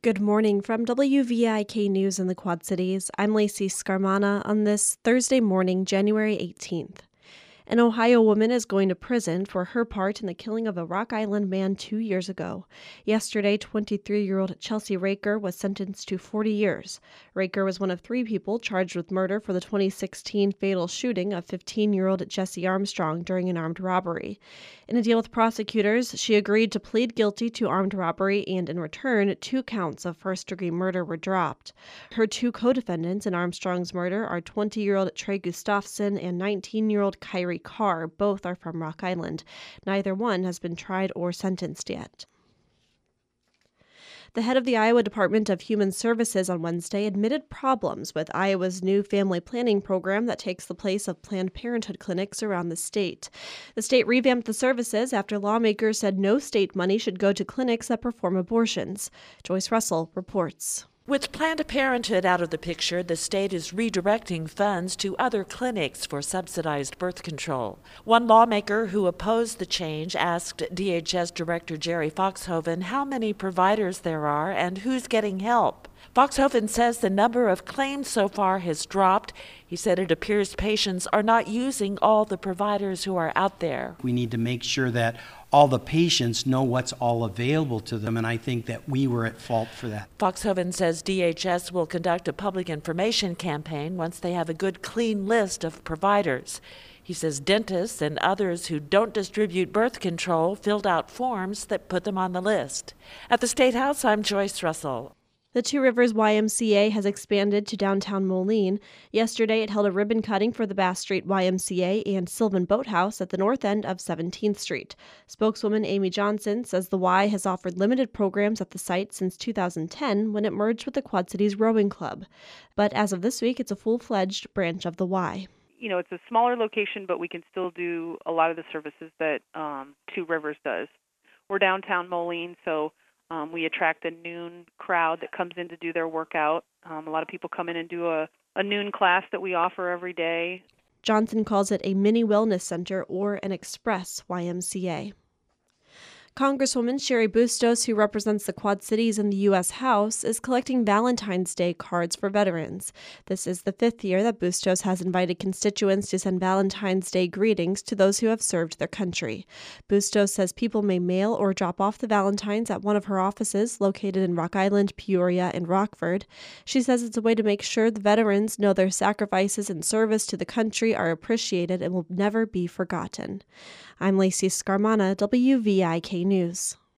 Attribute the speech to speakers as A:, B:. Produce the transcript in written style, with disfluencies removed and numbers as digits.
A: Good morning from WVIK News in the Quad Cities. I'm Lacey Scarmana on this Thursday morning, January 18th. An Ohio woman is going to prison for her part in the killing of a Rock Island man 2 years ago. Yesterday, 23-year-old Chelsea Raker was sentenced to 40 years. Raker was one of 3 people charged with murder for the 2016 fatal shooting of 15-year-old Jesse Armstrong during an armed robbery. In a deal with prosecutors, she agreed to plead guilty to armed robbery, and in return, 2 counts of first-degree murder were dropped. Her 2 co-defendants in Armstrong's murder are 20-year-old Trey Gustafson and 19-year-old Kyrie Carr. Both are from Rock Island. Neither one has been tried or sentenced yet. The head of the Iowa Department of Human Services on Wednesday admitted problems with Iowa's new family planning program that takes the place of Planned Parenthood clinics around the state. The state revamped the services after lawmakers said no state money should go to clinics that perform abortions. Joyce Russell reports.
B: With Planned Parenthood out of the picture, the state is redirecting funds to other clinics for subsidized birth control. One lawmaker who opposed the change asked DHS Director Jerry Foxhoven how many providers there are and who's getting help. Foxhoven says the number of claims so far has dropped. He said it appears patients are not using all the providers who are out there.
C: We need to make sure that all the patients know what's all available to them, and I think that we were at fault for that.
B: Foxhoven says DHS will conduct a public information campaign once they have a good, clean list of providers. He says dentists and others who don't distribute birth control filled out forms that put them on the list. At the State House, I'm Joyce Russell.
A: The Two Rivers YMCA has expanded to downtown Moline. Yesterday, it held a ribbon cutting for the Bass Street YMCA and Sylvan Boathouse at the north end of 17th Street. Spokeswoman Amy Johnson says the Y has offered limited programs at the site since 2010 when it merged with the Quad Cities Rowing Club. But as of this week, it's a full-fledged branch of the Y.
D: It's a smaller location, but we can still do a lot of the services that Two Rivers does. We're downtown Moline, so we attract a noon crowd that comes in to do their workout. A lot of people come in and do a noon class that we offer every day.
A: Johnson calls it a mini wellness center or an express YMCA. Congresswoman Cheri Bustos, who represents the Quad Cities in the U.S. House, is collecting Valentine's Day cards for veterans. This is the 5th year that Bustos has invited constituents to send Valentine's Day greetings to those who have served their country. Bustos says people may mail or drop off the Valentines at one of her offices located in Rock Island, Peoria, and Rockford. She says it's a way to make sure the veterans know their sacrifices and service to the country are appreciated and will never be forgotten. I'm Lacey Scarmana, WVIK News.